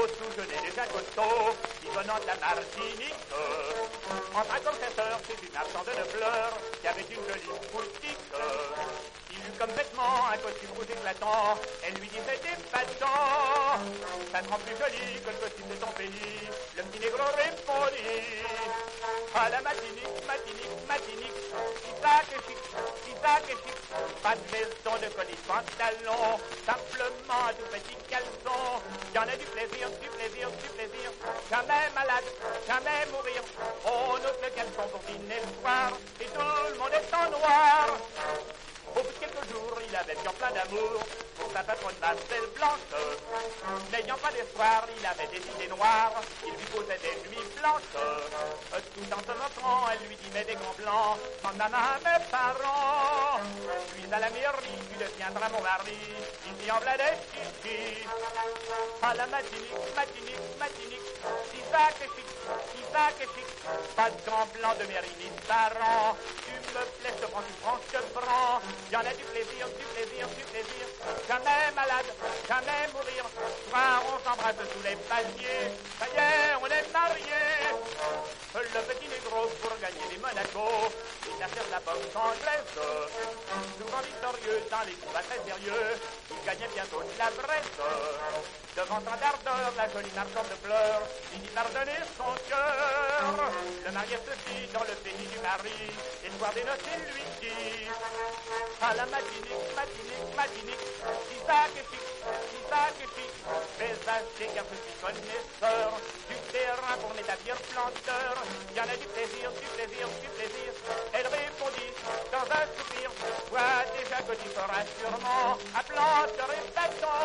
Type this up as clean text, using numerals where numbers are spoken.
au sous-jeunet déjà costaud, qui venant de la Martinique, entre un confesseur chez une marchande de fleurs, qui avait une jolie boutique. Il eut comme vêtement un costume rouge éclatant, elle lui disait épatant, ça te rend plus joli que le costume de ton pays. Le petit négro répondit, à la Martinique, Martinique, Martinique, Isaac est chic, Isaac est chic, pas de maison de colis pantalon, simplement un tout petit caleçon. Il y en a du plaisir, du plaisir, du plaisir, jamais malade, jamais mourir. On ôte le caleçon pour dîner le soir, et tout le monde est en noir. Au bout de quelques jours, il avait bien plein d'amour pour sa patronne Marcel Blanche. N'ayant pas d'espoir, il avait des idées noires, il lui causait des nuits blanches. Tout en se montrant, elle lui dit mais des grands blancs, demande ma main mes parents. Puis à la mairie, tu deviendras mon mari, ici en v'là des chichis. À la Martinique, Martinique, Martinique, Isaac est chic, Isaac est chic, pas de grands blancs de mairie ni de parents. Tu me plais, je prends, tu prends, je prends. Il y en a du plaisir, du plaisir, du plaisir. Jamais malade, jamais mourir. Soir, on s'embrasse sous les paliers. Ça y est, on est mariés. Le petit négro, pour gagner les Monaco, il a fait de la boxe anglaise. Souvent victorieux dans les combats très sérieux, il gagnait bientôt de la Bresse. Devant tant d'ardeur, la jolie marchande de fleurs lui dit pardonner son cœur. Le marié se fit dans le pays du mari, et le soir des noces, il lui dit à la Martinique, Martinique, Martinique, Isaac est chic, Isaac est chic, fais acheter car je suis connaisseur du terrain pour m'établir planteur. Il y en a du plaisir, du plaisir, du plaisir. Elle répondit dans un soupir, vois déjà que tu feras sûrement un planteur et bâton.